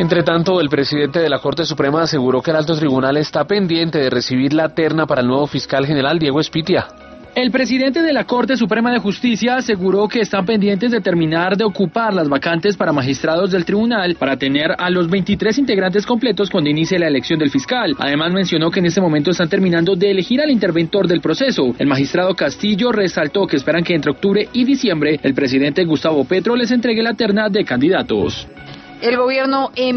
Entre tanto, el presidente de la Corte Suprema aseguró que el Alto Tribunal está pendiente de recibir la terna para el nuevo fiscal general Diego Espitia. El presidente de la Corte Suprema de Justicia aseguró que están pendientes de terminar de ocupar las vacantes para magistrados del tribunal para tener a los 23 integrantes completos cuando inicie la elección del fiscal. Además mencionó que en este momento están terminando de elegir al interventor del proceso. El magistrado Castillo resaltó que esperan que entre octubre y diciembre el presidente Gustavo Petro les entregue la terna de candidatos. El gobierno